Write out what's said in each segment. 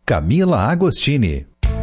Camila Agostini.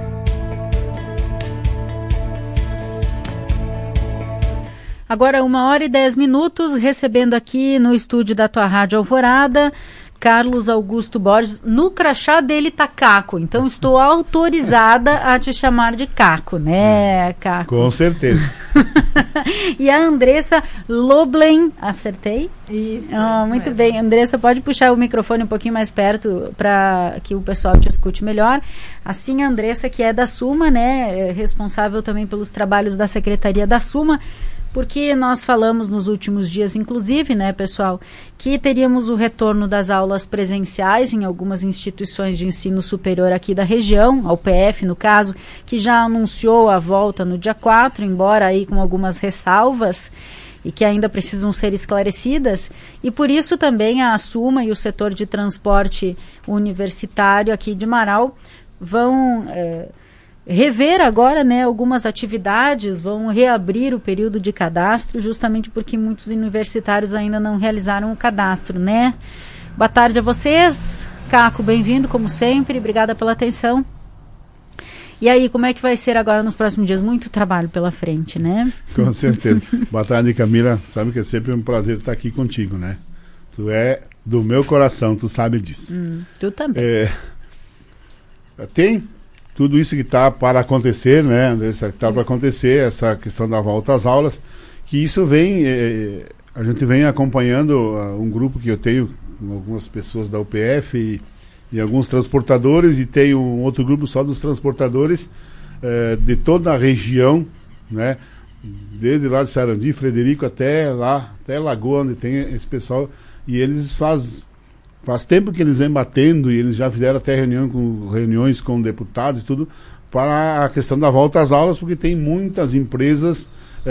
Agora 1h10, recebendo aqui no estúdio da tua Rádio Alvorada, Carlos Augusto Borges. No crachá dele tá Caco, então estou autorizada a te chamar de Caco, né, Caco? Com certeza. E a Andressa Loblen, acertei? Isso. Muito bem, Andressa, pode puxar o microfone um pouquinho mais perto para que o pessoal te escute melhor. Assim, a Andressa, que é da Suma, né, responsável também pelos trabalhos da Secretaria da Suma, porque nós falamos nos últimos dias, inclusive, né, pessoal, que teríamos o retorno das aulas presenciais em algumas instituições de ensino superior aqui da região, a UPF, no caso, que já anunciou a volta no dia 4, embora aí com algumas ressalvas e que ainda precisam ser esclarecidas, e por isso também a Suma e o setor de transporte universitário aqui de Marau vão rever agora, né, algumas atividades, vão reabrir o período de cadastro, justamente porque muitos universitários ainda não realizaram o cadastro, né? Boa tarde a vocês. Caco, bem-vindo, como sempre, obrigada pela atenção. E aí, como é que vai ser agora nos próximos dias? Muito trabalho pela frente, né? Com certeza. Boa tarde, Camila. Sabe que é sempre um prazer estar aqui contigo, né? Tu é do meu coração, tu sabe disso. Tu também. Tem tudo isso que está para acontecer, né, Andressa, que está para acontecer, essa questão da volta às aulas, que isso vem, a gente vem acompanhando um grupo que eu tenho com algumas pessoas da UPF e alguns transportadores, e tem um outro grupo só dos transportadores de toda a região, né, desde lá de Sarandi, Frederico, até Lagoa, onde tem esse pessoal, e eles Faz tempo que eles vêm batendo, e eles já fizeram até reuniões com deputados e tudo, para a questão da volta às aulas, porque tem muitas empresas,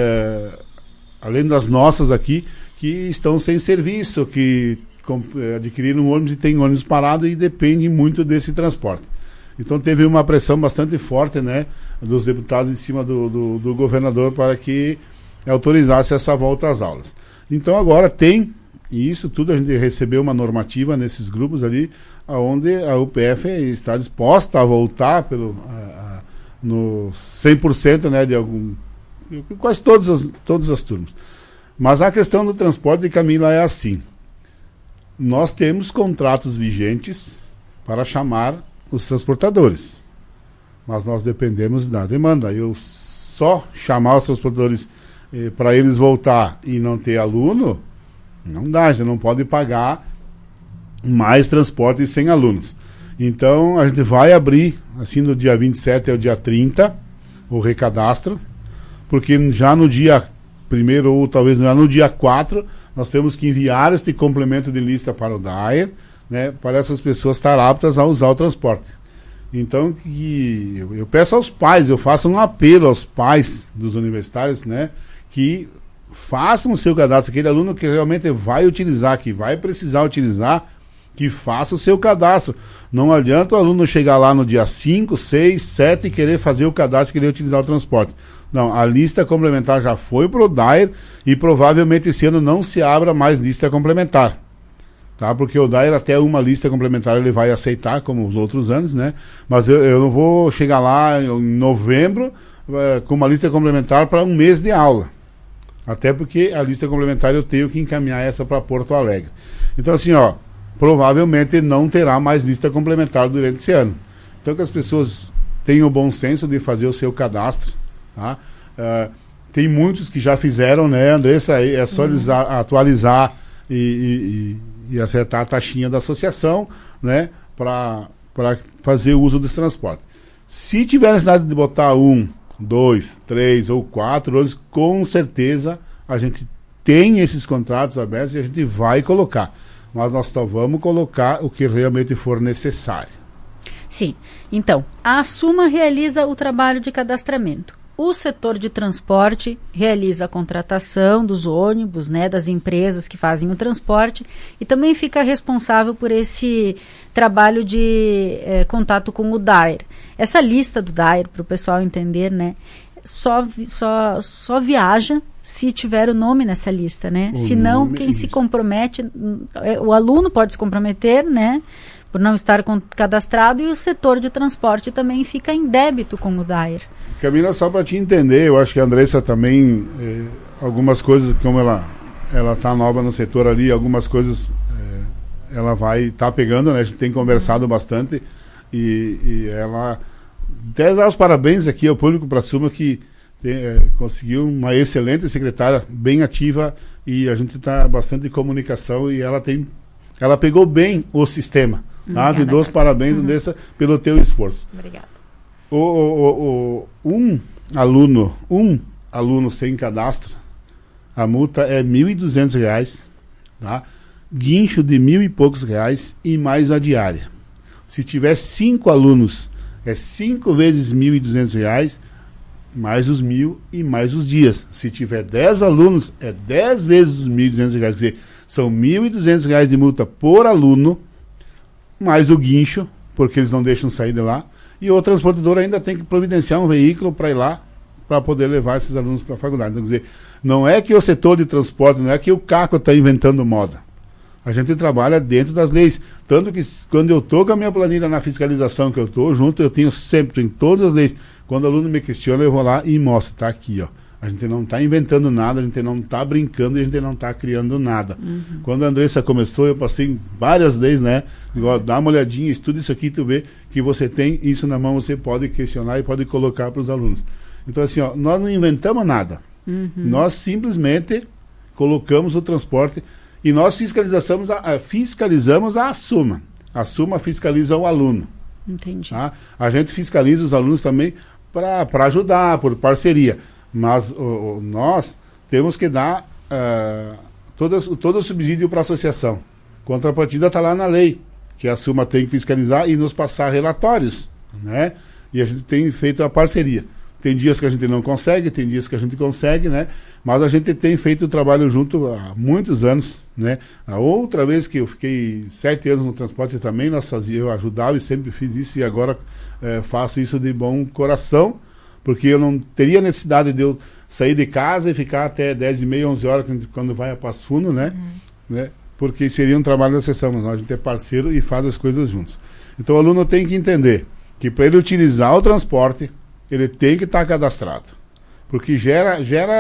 além das nossas aqui, que estão sem serviço, que adquiriram ônibus e tem ônibus parado e depende muito desse transporte. Então teve uma pressão bastante forte, né, dos deputados em cima do governador para que autorizasse essa volta às aulas. Então agora e isso tudo a gente recebeu uma normativa nesses grupos ali, onde a UPF está disposta a voltar no 100%, né, de quase todas as turmas. Mas a questão do transporte de Camila é assim. Nós temos contratos vigentes para chamar os transportadores, mas nós dependemos da demanda. Eu só chamar os transportadores para eles voltar e não ter aluno, não dá, já não pode pagar mais transporte sem alunos. Então a gente vai abrir, assim, do dia 27 ao dia 30, o recadastro, porque já no dia 1º ou talvez no dia 4, nós temos que enviar este complemento de lista para o DAER, né, para essas pessoas estar aptas a usar o transporte. Então eu peço aos pais, eu faço um apelo aos pais dos universitários, né, que façam o seu cadastro, aquele aluno que realmente vai utilizar, que vai precisar utilizar, que faça o seu cadastro. Não adianta o aluno chegar lá no dia 5, 6, 7 e querer fazer o cadastro e querer utilizar o transporte. Não, a lista complementar já foi para o DAER e provavelmente esse ano não se abra mais lista complementar. Tá? Porque o DAER até uma lista complementar ele vai aceitar, como os outros anos, né? Mas eu não vou chegar lá em novembro com uma lista complementar para um mês de aula. Até porque a lista complementar eu tenho que encaminhar essa para Porto Alegre. Então assim, provavelmente não terá mais lista complementar durante esse ano. Então que as pessoas tenham o bom senso de fazer o seu cadastro. Tá? Tem muitos que já fizeram, né, Andressa? É só eles atualizar e acertar a taxinha da associação, né, para fazer o uso desse transporte. Se tiver necessidade de botar 1, 2, 3 ou 4 anos, com certeza a gente tem esses contratos abertos e a gente vai colocar. Mas nós só vamos colocar o que realmente for necessário. Sim. Então, a Suma realiza o trabalho de cadastramento. O setor de transporte realiza a contratação dos ônibus, né, das empresas que fazem o transporte, e também fica responsável por esse trabalho de contato com o DAER. Essa lista do DAER, para o pessoal entender, né, só viaja se tiver o nome nessa lista, né? Senão, quem se compromete, o aluno pode se comprometer, né, por não estar cadastrado, e o setor de transporte também fica em débito com o DAER. Camila, só para te entender, eu acho que a Andressa também, algumas coisas, como ela está nova no setor ali, algumas coisas ela vai estar pegando, né? A gente tem conversado bastante e ela até dar os parabéns aqui ao público para a Suma, que conseguiu uma excelente secretária, bem ativa, e a gente está bastante em comunicação, e ela pegou bem o sistema, tá? Te dou os parabéns, Andressa, pelo teu esforço. Obrigada. Um aluno sem cadastro, a multa é R$ 1.200, tá? Guincho de R$ 1.000 e poucos e mais a diária. Se tiver 5 alunos, é 5 vezes R$ 1.200, mais os 1.000 e mais os dias. Se tiver 10 alunos, é 10 vezes os R$ 1.200, quer dizer, são R$ 1.200 de multa por aluno, mais o guincho, porque eles não deixam sair de lá, e o transportador ainda tem que providenciar um veículo para ir lá, para poder levar esses alunos para a faculdade. Então, quer dizer, não é que o setor de transporte, não é que o CACO está inventando moda. A gente trabalha dentro das leis. Tanto que quando eu estou com a minha planilha na fiscalização que eu estou junto, eu tenho sempre em todas as leis. Quando o aluno me questiona, eu vou lá e mostro, está aqui, ó. A gente não está inventando nada, a gente não está brincando, e a gente não está criando nada. Quando a Andressa começou, eu passei várias leis, né? Digo, dá uma olhadinha, estuda isso aqui, tu vê que você tem isso na mão, você pode questionar e pode colocar para os alunos. Então, assim, ó, nós não inventamos nada. Nós simplesmente colocamos o transporte e nós fiscalizamos a Suma. A Suma fiscaliza o aluno. Entendi. Tá? A gente fiscaliza os alunos também para ajudar, por parceria. Mas nós temos que dar todo o subsídio para a associação. Contrapartida está lá na lei, que a Suma tem que fiscalizar e nos passar relatórios, né? E a gente tem feito a parceria. Tem dias que a gente não consegue, tem dias que a gente consegue, né? Mas a gente tem feito o trabalho junto há muitos anos, né? A outra vez que eu fiquei 7 anos no transporte também, eu ajudava e sempre fiz isso, e agora faço isso de bom coração, porque eu não teria necessidade de eu sair de casa e ficar até 10h30, 11 horas, quando vai a Passo Fundo, né? Porque seria um trabalho da sessão, mas a gente é parceiro e faz as coisas juntos. Então o aluno tem que entender que para ele utilizar o transporte, ele tem que estar cadastrado, porque gera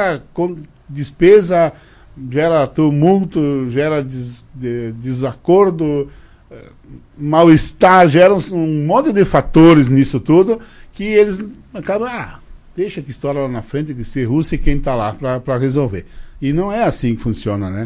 despesa, gera tumulto, gera desacordo, mal-estar, gera um monte de fatores nisso tudo, que eles acabam, deixa que estoura lá na frente, que se Rússia e quem está lá para resolver. E não é assim que funciona, né?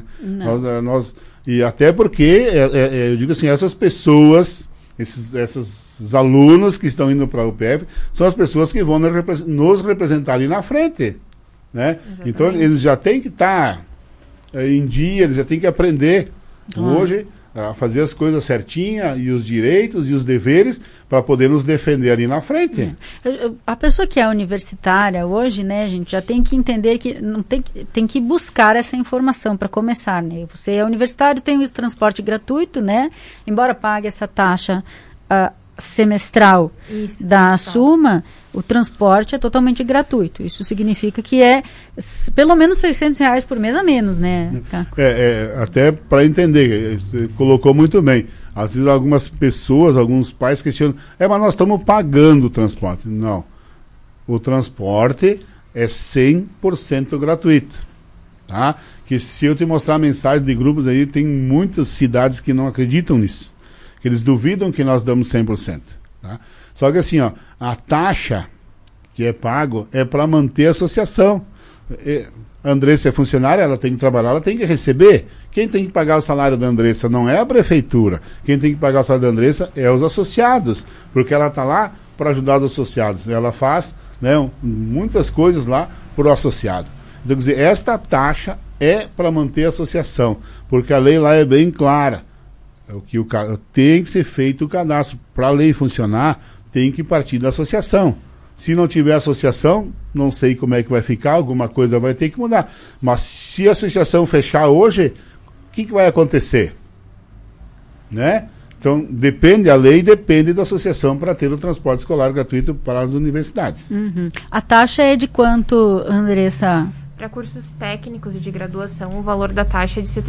E até porque, eu digo assim, essas pessoas, esses alunos que estão indo para a UPF, são as pessoas que vão nos representar ali na frente, né? Então, eles já têm que estar em dia, eles já têm que aprender hoje a fazer as coisas certinhas, e os direitos e os deveres, para poder nos defender ali na frente. A pessoa que é universitária hoje, né, a gente já tem que entender que não tem que buscar essa informação para começar, né? Você é universitário, tem o transporte gratuito, né? Embora pague essa taxa semestral da Suma, o transporte é totalmente gratuito. Isso significa que é pelo menos R$600 por mês a menos, né? Até para entender, colocou muito bem. Às vezes algumas pessoas, alguns pais questionam, mas nós estamos pagando o transporte. Não. O transporte é 100% gratuito. Tá? Que se eu te mostrar a mensagem de grupos aí, tem muitas cidades que não acreditam nisso. Que eles duvidam que nós damos 100%. Tá? Só que assim, a taxa que é pago é para manter a associação. A Andressa é funcionária, ela tem que trabalhar, ela tem que receber. Quem tem que pagar o salário da Andressa não é a prefeitura. Quem tem que pagar o salário da Andressa é os associados, porque ela está lá para ajudar os associados. Ela faz, né, muitas coisas lá para o associado. Então, quer dizer, esta taxa é para manter a associação, porque a lei lá é bem clara. Tem que ser feito o cadastro. Para a lei funcionar, tem que partir da associação. Se não tiver associação, não sei como é que vai ficar, alguma coisa vai ter que mudar. Mas se a associação fechar hoje, o que vai acontecer? Né? Então, a lei depende da associação para ter o transporte escolar gratuito para as universidades. A taxa é de quanto, Andressa? Para cursos técnicos e de graduação, o valor da taxa é de R$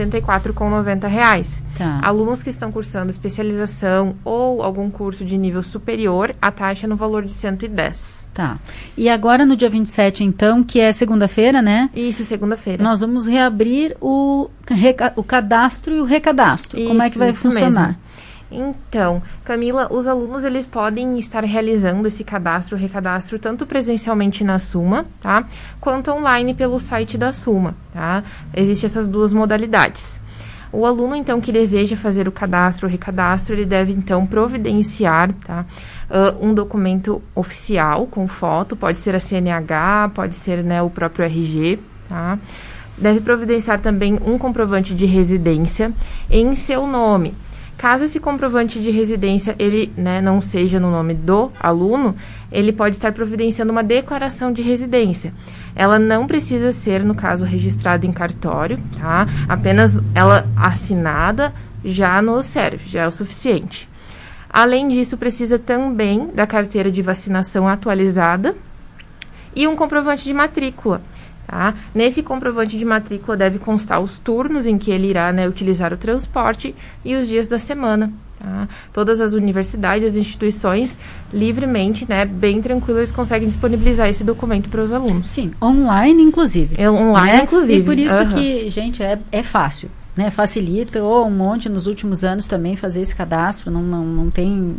74,90. Tá. Alunos que estão cursando especialização ou algum curso de nível superior, a taxa é no valor de R$ 110. Tá. E agora no dia 27, então, que é segunda-feira, né? Isso, segunda-feira. Nós vamos reabrir o cadastro e o recadastro. Como é que vai funcionar? Mesmo. Então, Camila, os alunos eles podem estar realizando esse cadastro, recadastro, tanto presencialmente na Suma, tá? Quanto online pelo site da Suma, tá? Existem essas duas modalidades. O aluno, então, que deseja fazer o cadastro, o recadastro, ele deve, então, providenciar, tá? Um documento oficial com foto, pode ser a CNH, pode ser, né, o próprio RG, tá? Deve providenciar também um comprovante de residência em seu nome. Caso esse comprovante de residência, ele, né, não seja no nome do aluno, ele pode estar providenciando uma declaração de residência. Ela não precisa ser, no caso, registrada em cartório, tá? Apenas ela assinada já nos serve, já é o suficiente. Além disso, precisa também da carteira de vacinação atualizada e um comprovante de matrícula. Tá? Nesse comprovante de matrícula deve constar os turnos em que ele irá, né, utilizar o transporte e os dias da semana. Tá? Todas as universidades, as instituições, livremente, né, bem tranquilo, eles conseguem disponibilizar esse documento para os alunos. Sim, online inclusive. Online, né? inclusive. E por isso que, gente, é fácil. Né, facilita, ou um monte nos últimos anos também fazer esse cadastro, não tem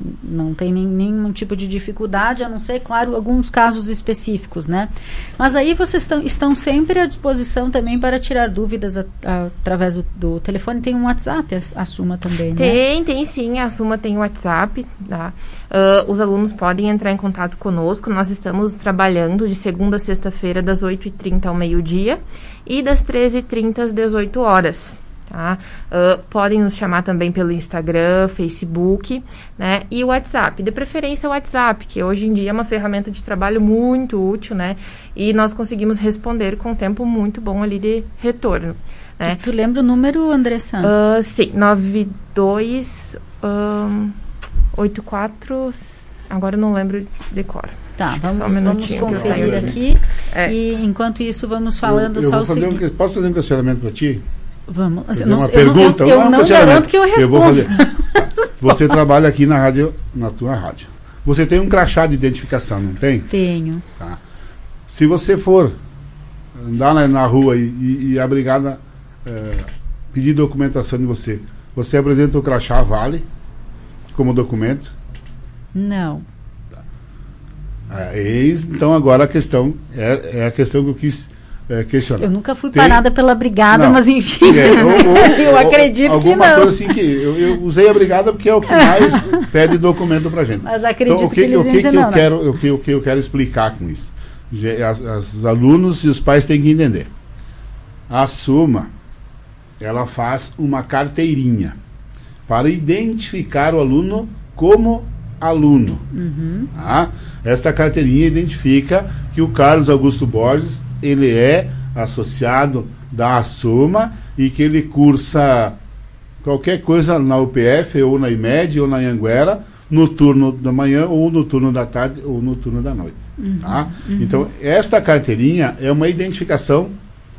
nenhum tipo de dificuldade, a não ser, claro, alguns casos específicos, né? Mas aí vocês estão sempre à disposição também para tirar dúvidas através do telefone. Tem um WhatsApp, a Suma também, né? Tem sim, a Suma tem o WhatsApp, tá? Os alunos podem entrar em contato conosco, nós estamos trabalhando de segunda a sexta-feira, das 8h30 ao meio-dia, e das 13h30 às 18 horas. Tá? Podem nos chamar também pelo Instagram, Facebook, né? E o WhatsApp, de preferência o WhatsApp, que hoje em dia é uma ferramenta de trabalho muito útil, né? E nós conseguimos responder com um tempo muito bom ali de retorno, né? Tu lembra o número, Andressa? Sim, 9284, agora eu não lembro de cor. Tá, vamos conferir aqui. E enquanto isso vamos falando só o seguinte. Posso fazer um questionamento para ti? Vamos. Uma pergunta? Eu não garanto que eu respondo. Eu vou fazer. Você trabalha aqui na rádio, na tua rádio. Você tem um crachá de identificação, não tem? Tenho. Tá. Se você for andar na rua e a brigada pedir documentação de você apresenta o crachá, vale? Como documento? Não. Então agora a questão é a questão que eu quis questionar. Eu nunca fui parada pela brigada, mas enfim, eu acredito que não. Alguma coisa assim que eu usei a brigada porque é o que mais pede documento pra gente. Mas acredito então, que eles dizem não. O que eu quero explicar com isso? Os alunos e os pais têm que entender. A Suma, ela faz uma carteirinha para identificar o aluno como aluno. Tá? Esta carteirinha identifica que o Carlos Augusto Borges ele é associado da Suma e que ele cursa qualquer coisa na UPF ou na IMED ou na Anhanguera no turno da manhã ou no turno da tarde ou no turno da noite. Tá? Então, esta carteirinha é uma identificação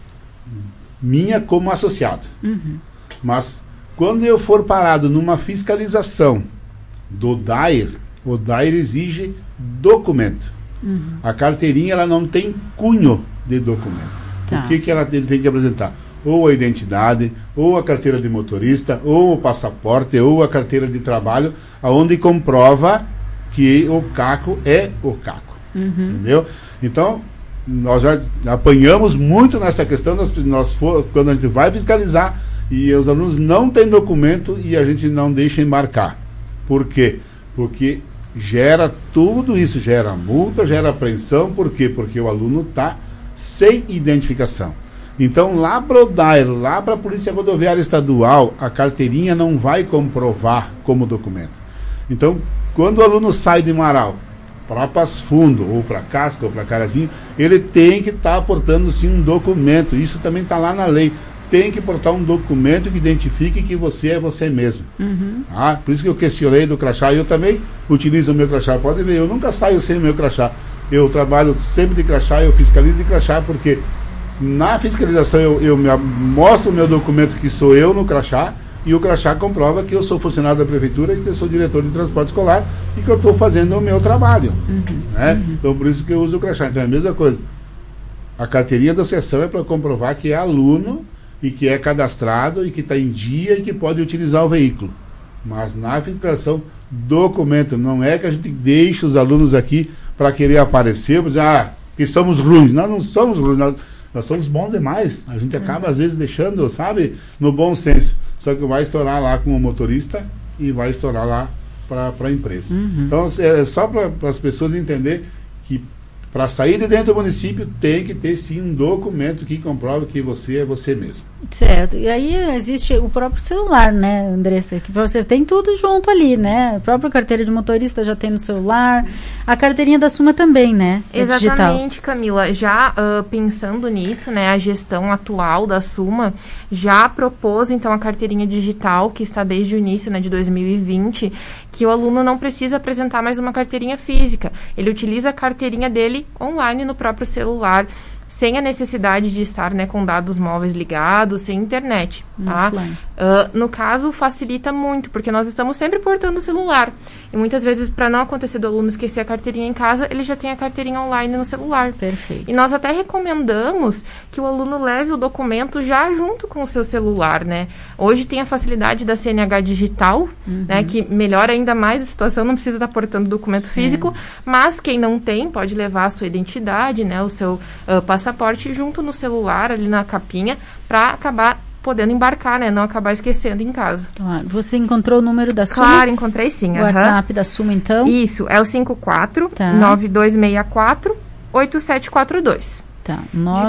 minha como associado. Mas, quando eu for parado numa fiscalização do DAIR, o DAIR exige documento. A carteirinha ela não tem cunho de documento. Tá. O que ele tem que apresentar? Ou a identidade, ou a carteira de motorista, ou o passaporte, ou a carteira de trabalho, aonde comprova que o CACO é o CACO. Entendeu? Então, nós já apanhamos muito nessa questão, quando a gente vai fiscalizar e os alunos não têm documento e a gente não deixa embarcar. Por quê? Porque gera tudo isso, gera multa, gera apreensão. Por quê? Porque o aluno está sem identificação. Então, lá para o DAIR, lá para a Polícia Rodoviária Estadual, a carteirinha não vai comprovar como documento. Então, quando o aluno sai de Marau para Passo Fundo, ou para Casca, ou para Carazinho, ele tem que estar portando sim um documento. Isso também está lá na lei. Tem que portar um documento que identifique que você é você mesmo. Por isso que eu questionei do crachá. Eu também utilizo o meu crachá. Pode ver, eu nunca saio sem o meu crachá. Eu trabalho sempre de crachá, eu fiscalizo de crachá, porque Na fiscalização eu mostro o meu documento que sou eu no crachá, e o crachá comprova que eu sou funcionário da prefeitura e que eu sou diretor de transporte escolar e que eu estou fazendo o meu trabalho. Né? Então por isso que eu uso o crachá. Então é a mesma coisa. A carteirinha da associação é para comprovar que é aluno e que é cadastrado e que está em dia e que pode utilizar o veículo. Mas na fiscalização, documento. Não é que a gente deixe os alunos aqui para querer aparecer, para dizer, que somos ruins. Nós não somos ruins, nós somos bons demais. A gente acaba, às vezes, deixando, sabe, no bom senso. Só que vai estourar lá com o motorista e vai estourar lá para a empresa. Então, é só para as pessoas entenderem que para sair de dentro do município tem que ter sim um documento que comprove que você é você mesmo. Certo. E aí existe o próprio celular, né, Andressa? Que você tem tudo junto ali, né? A própria carteira de motorista já tem no celular. A carteirinha da Suma também, né? Exatamente, digital. Camila. Já pensando nisso, né, a gestão atual da Suma já propôs, então, a carteirinha digital, que está desde o início, né, de 2020, que o aluno não precisa apresentar mais uma carteirinha física. Ele utiliza a carteirinha dele online no próprio celular, sem a necessidade de estar, né, com dados móveis ligados, sem internet, tá? No caso, facilita muito, porque nós estamos sempre portando o celular. E muitas vezes, para não acontecer do aluno esquecer a carteirinha em casa, ele já tem a carteirinha online no celular. Perfeito. E nós até recomendamos que o aluno leve o documento já junto com o seu celular, né? Hoje tem a facilidade da CNH digital, né, que melhora ainda mais a situação, não precisa estar portando documento físico, mas quem não tem pode levar a sua identidade, né, o seu passaporte junto no celular, ali na capinha, para acabar podendo embarcar, né? Não acabar esquecendo em casa. Claro. Você encontrou o número da Suma? Claro, encontrei sim. O WhatsApp da Suma, então? Isso, é o 54-9264-8742. Tá,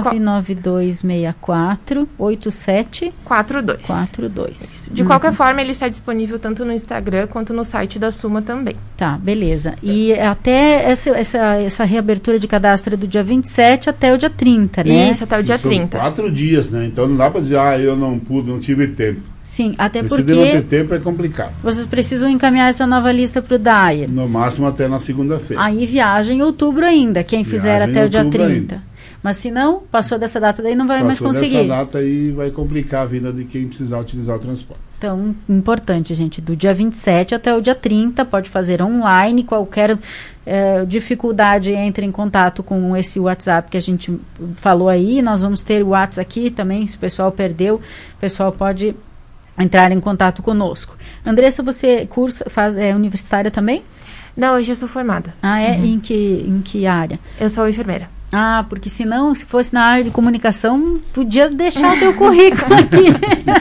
99264-8742. De qualquer forma, ele está disponível tanto no Instagram quanto no site da Suma também. Tá, beleza. E até essa reabertura de cadastro é do dia 27 até o dia 30, né? Isso, até o dia 30. 4 dias, né? Então não dá para dizer, eu não pude, não tive tempo. Sim, até porque... Se não ter tempo é complicado. Vocês precisam encaminhar essa nova lista para o DAIR. No máximo até na segunda-feira. Aí viaja em outubro ainda, quem fizer até o dia 30. Ainda. Mas se não, passou dessa data, daí não vai mais conseguir. Passou dessa data aí vai complicar a vida de quem precisar utilizar o transporte. Então, importante, gente, do dia 27 até o dia 30, pode fazer online, qualquer dificuldade, entre em contato com esse WhatsApp que a gente falou aí, nós vamos ter o WhatsApp aqui também, se o pessoal perdeu, o pessoal pode entrar em contato conosco. Andressa, você é universitária também? Não, hoje eu sou formada. Em que área? Eu sou enfermeira. Porque senão, se fosse na área de comunicação, podia deixar o teu currículo aqui.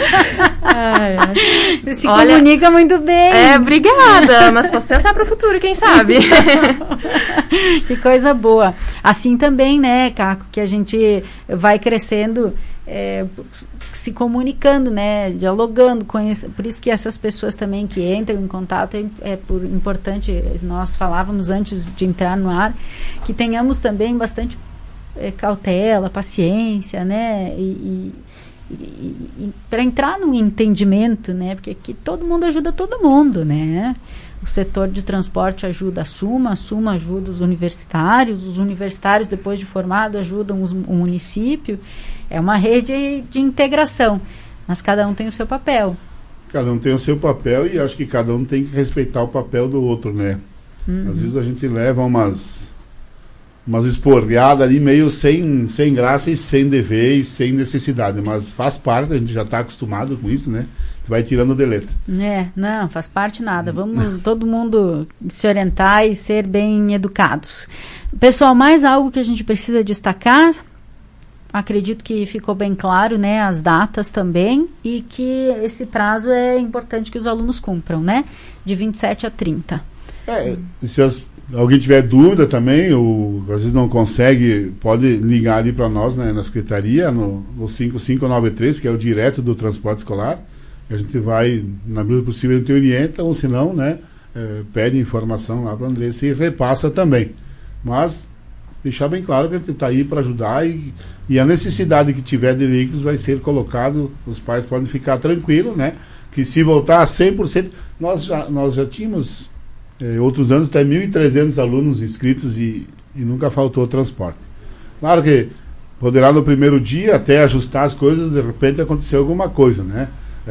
Se comunica muito bem. Obrigada, mas posso pensar para o futuro, quem sabe? Que coisa boa. Assim também, né, Caco, que a gente vai crescendo, se comunicando, né, dialogando, por isso que essas pessoas também que entram em contato é importante, nós falávamos antes de entrar no ar, que tenhamos também bastante cautela, paciência, né, e para entrar no entendimento, né, porque aqui todo mundo ajuda todo mundo, né. O setor de transporte ajuda a Suma ajuda os universitários depois de formado ajudam o município, é uma rede de integração, mas cada um tem o seu papel. Cada um tem o seu papel e acho que cada um tem que respeitar o papel do outro, né? Às vezes a gente leva umas esporreadas ali meio sem graça e sem dever e sem necessidade, mas faz parte, a gente já está acostumado com isso, né? Vai tirando o delete. Não, faz parte nada. Vamos todo mundo se orientar e ser bem educados. Pessoal, mais algo que a gente precisa destacar? Acredito que ficou bem claro, né? As datas também e que esse prazo é importante que os alunos cumpram, né? De 27 a 30. Se alguém tiver dúvida também, ou às vezes não consegue, pode ligar ali para nós, né, na secretaria, no 5593, que é o direto do transporte escolar. A gente vai, na medida possível, a gente orienta, ou se não, né, pede informação lá para a Andressa e repassa também. Mas deixar bem claro que a gente está aí para ajudar e a necessidade que tiver de veículos vai ser colocado, os pais podem ficar tranquilos, né, que se voltar a 100%, nós já tínhamos outros anos até 1.300 alunos inscritos e nunca faltou transporte. Claro que poderá no primeiro dia até ajustar as coisas, de repente aconteceu alguma coisa, né?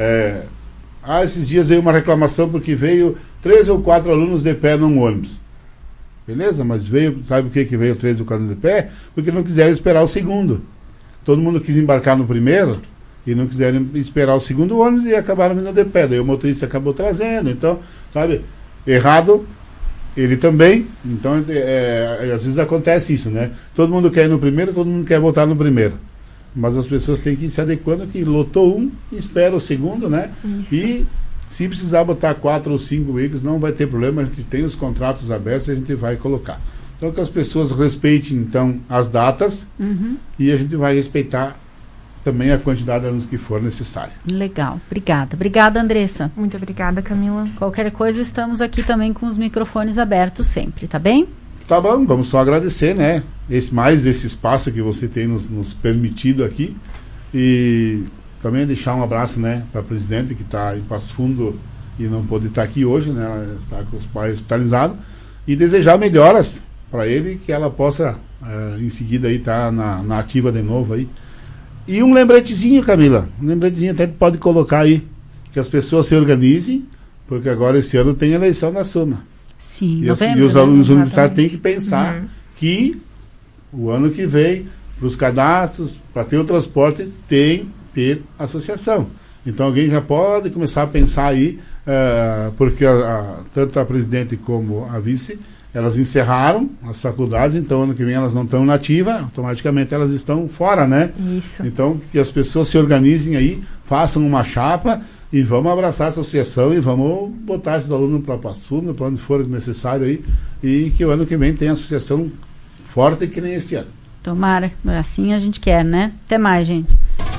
Esses dias veio uma reclamação porque veio 3 ou 4 alunos de pé num ônibus. Beleza, mas veio, sabe por que veio 3 ou 4 alunos de pé? Porque não quiseram esperar o segundo. Todo mundo quis embarcar no primeiro e não quiseram esperar o segundo ônibus e acabaram vindo de pé. Daí o motorista acabou trazendo, então, sabe, errado ele também. Então, às vezes acontece isso, né? Todo mundo quer ir no primeiro, todo mundo quer voltar no primeiro. Mas as pessoas têm que ir se adequando, que lotou um, espera o segundo, né? Isso. E se precisar botar 4 ou 5 veículos, não vai ter problema, a gente tem os contratos abertos e a gente vai colocar. Então que as pessoas respeitem, então, as datas, e a gente vai respeitar também a quantidade de alunos que for necessário. Legal, obrigada. Obrigada, Andressa. Muito obrigada, Camila. Qualquer coisa, estamos aqui também com os microfones abertos sempre, tá bem? Tá bom, vamos só agradecer, né? Esse espaço que você tem nos permitido aqui. E também deixar um abraço, né, para a presidente que está em Passo Fundo e não pôde estar aqui hoje, né? Ela está com os pais hospitalizados. E desejar melhoras para ele, que ela possa em seguida aí estar na ativa de novo aí. E um lembretezinho, Camila, até pode colocar aí, que as pessoas se organizem, porque agora esse ano tem eleição na Suma. Sim, e os alunos universitários têm que pensar que o ano que vem, para os cadastros, para ter o transporte, tem que ter associação. Então alguém já pode começar a pensar aí, porque tanto a presidente como a vice, elas encerraram as faculdades, então ano que vem elas não estão na ativa, automaticamente elas estão fora, né? Isso. Então que as pessoas se organizem aí, façam uma chapa e vamos abraçar a associação e vamos botar esses alunos para Passo Fundo, para onde for necessário aí, e que o ano que vem tenha associação forte que nem esse ano. Tomara, assim a gente quer, né? Até mais, gente.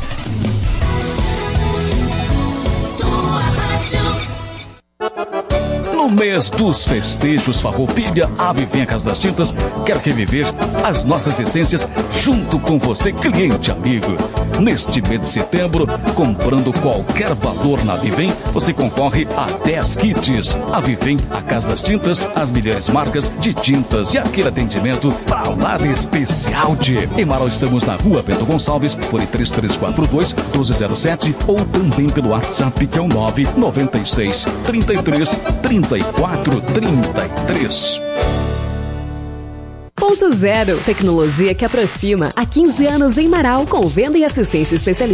No mês dos festejos Farroupilha, a Vivem a Casa das Tintas quer reviver as nossas essências junto com você, cliente amigo. Neste mês de setembro, comprando qualquer valor na Vivem, você concorre a 10 kits. A Vivem, a Casa das Tintas, as melhores marcas de tintas e aquele atendimento para lá de especial de. Em Marau estamos na Rua Bento Gonçalves, por 3342-1207 ou também pelo WhatsApp que é o 996 33 34 33. Ponto Zero, tecnologia que aproxima. Há 15 anos em Marau, com venda e assistência especializada.